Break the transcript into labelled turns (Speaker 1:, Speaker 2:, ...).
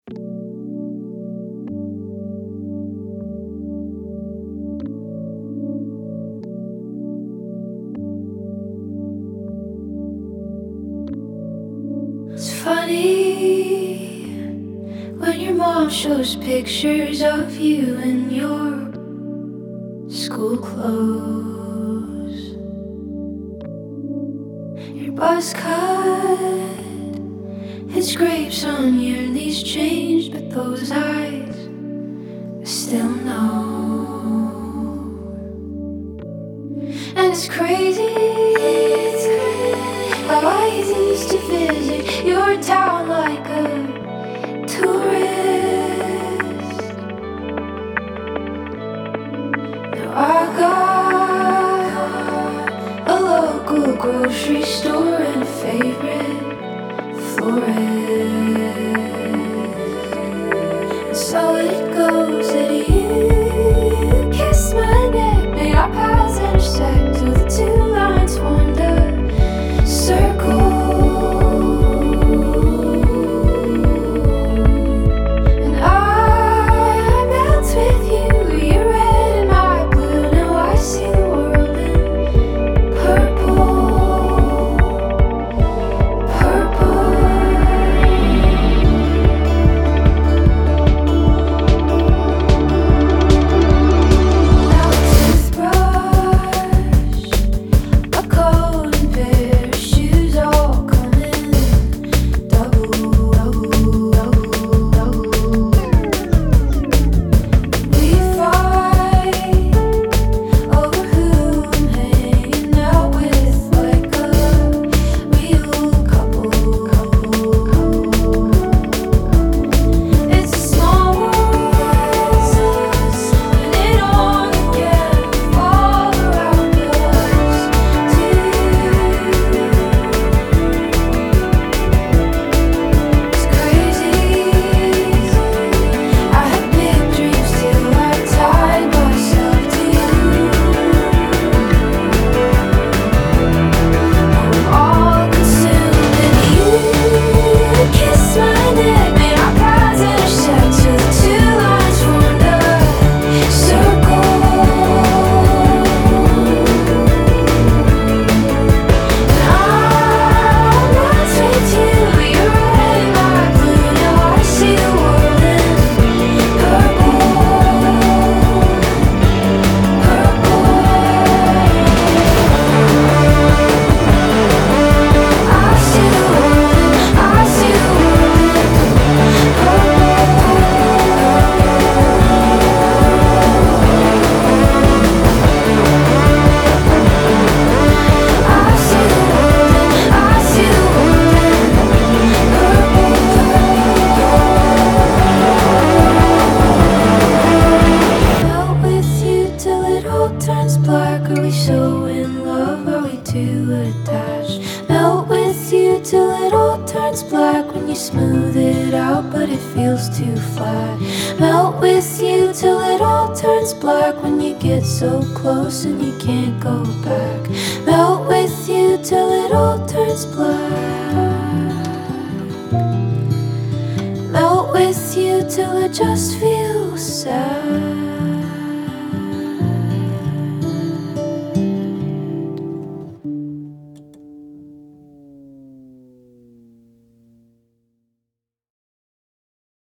Speaker 1: It's funny when your mom shows pictures of you in your school clothes. Your buzz cut, his grapes on your knees changed, but those eyes still know. And it's crazy how I used to visit your town like a tourist. Now I got a local grocery store and a favorite florist. And so it goes that you kiss my neck, made our paths intersect till the two lines formed a circle. So close and you can't go back. Melt with you till it all turns black. Melt with you till I just feel sad.